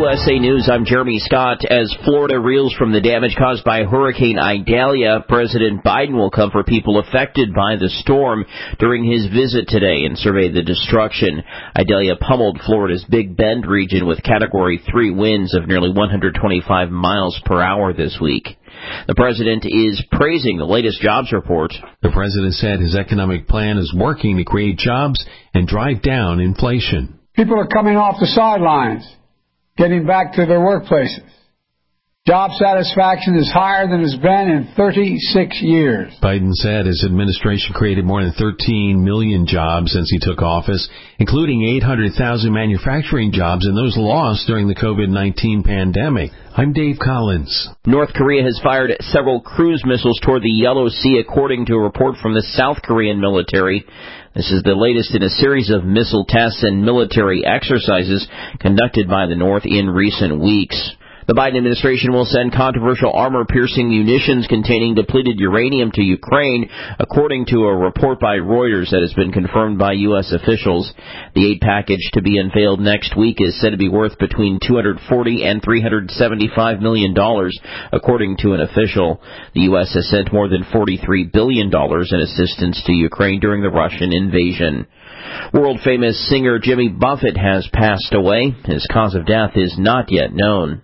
USA News, I'm Jeremy Scott. As Florida reels from the damage caused by Hurricane Idalia, President Biden will comfort people affected by the storm during his visit today and survey the destruction. Idalia pummeled Florida's Big Bend region with Category 3 winds of nearly 125 miles per hour this week. The president is praising the latest jobs report. The president said his economic plan is working to create jobs and drive down inflation. People are coming off the sidelines, getting back to their workplaces. Job satisfaction is higher than it's been in 36 years. Biden said his administration created more than 13 million jobs since he took office, including 800,000 manufacturing jobs and those lost during the COVID-19 pandemic. I'm Dave Collins. North Korea has fired several cruise missiles toward the Yellow Sea, according to a report from the South Korean military. This is the latest in a series of missile tests and military exercises conducted by the North in recent weeks. The Biden administration will send controversial armor-piercing munitions containing depleted uranium to Ukraine, according to a report by Reuters that has been confirmed by U.S. officials. The aid package to be unveiled next week is said to be worth between $240 and $375 million, according to an official. The U.S. has sent more than $43 billion in assistance to Ukraine during the Russian invasion. World-famous singer Jimmy Buffett has passed away. His cause of death is not yet known.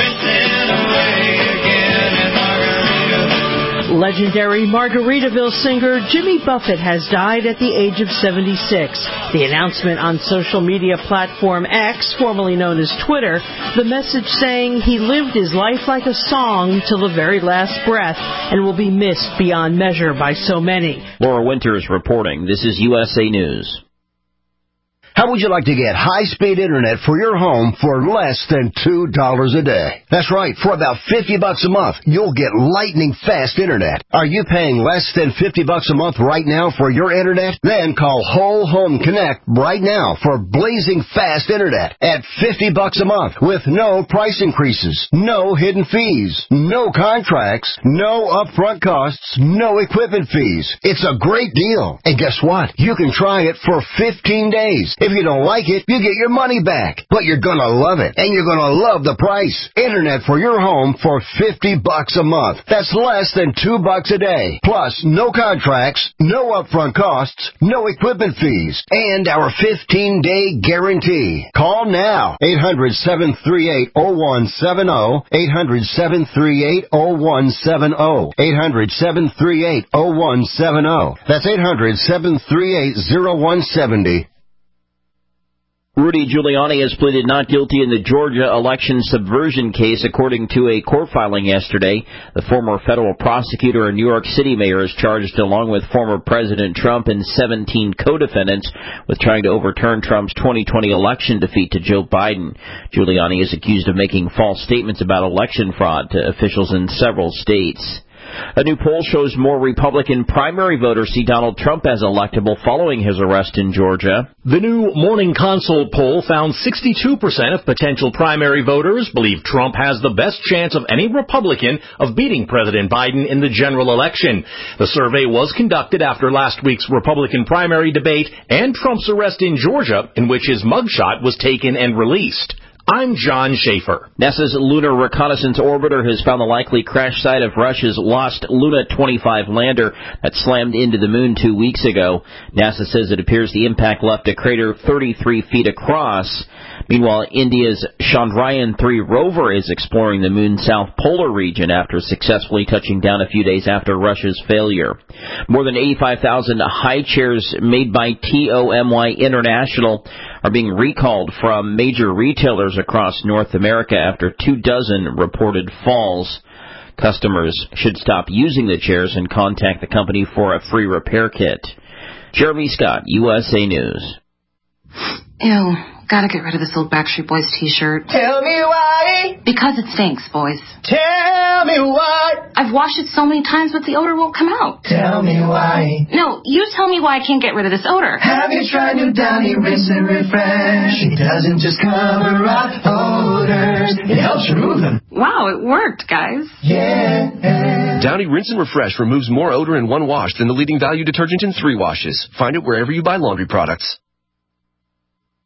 Legendary Margaritaville singer Jimmy Buffett has died at the age of 76. The announcement on social media platform X, formerly known as Twitter, the message saying he lived his life like a song till the very last breath and will be missed beyond measure by so many. Laura Winters reporting. This is USA News. How would you like to get high-speed internet for your home for less than $2 a day? That's right. For about $50 a month, you'll get lightning-fast internet. Are you paying less than $50 a month right now for your internet? Then call Whole Home Connect right now for blazing fast internet at $50 a month with no price increases, no hidden fees, no contracts, no upfront costs, no equipment fees. It's a great deal. And guess what? You can try it for 15 days. If you don't like it, you get your money back. But you're going to love it, and you're going to love the price. Internet for your home for $50 a month. That's less than $2 a day. Plus, no contracts, no upfront costs, no equipment fees, and our 15-day guarantee. Call now. 800-738-0170. 800-738-0170. 800-738-0170. That's 800-738-0170. Rudy Giuliani has pleaded not guilty in the Georgia election subversion case, according to a court filing yesterday. The former federal prosecutor and New York City mayor is charged, along with former President Trump and 17 co-defendants, with trying to overturn Trump's 2020 election defeat to Joe Biden. Giuliani is accused of making false statements about election fraud to officials in several states. A new poll shows more Republican primary voters see Donald Trump as electable following his arrest in Georgia. The new Morning Consult poll found 62% of potential primary voters believe Trump has the best chance of any Republican of beating President Biden in the general election. The survey was conducted after last week's Republican primary debate and Trump's arrest in Georgia, in which his mugshot was taken and released. I'm John Schaefer. NASA's Lunar Reconnaissance Orbiter has found the likely crash site of Russia's lost Luna 25 lander that slammed into the moon 2 weeks ago. NASA says it appears the impact left a crater 33 feet across. Meanwhile, India's Chandrayaan-3 rover is exploring the moon's south polar region after successfully touching down a few days after Russia's failure. More than 85,000 high chairs made by TOMY International are being recalled from major retailers across North America after 24 reported falls. Customers should stop using the chairs and contact the company for a free repair kit. Jeremy Scott, USA News. Ew. Gotta get rid of this old Backstreet Boys t-shirt. Tell me why. Because it stinks, boys. Tell me why. I've washed it so many times, but the odor won't come out. Tell me why. No, you tell me why I can't get rid of this odor. Have you tried new Downy Rinse and Refresh? It doesn't just cover up odors, it helps remove them. Wow, it worked, guys. Yeah. Downy Rinse and Refresh removes more odor in one wash than the leading value detergent in 3 washes. Find it wherever you buy laundry products.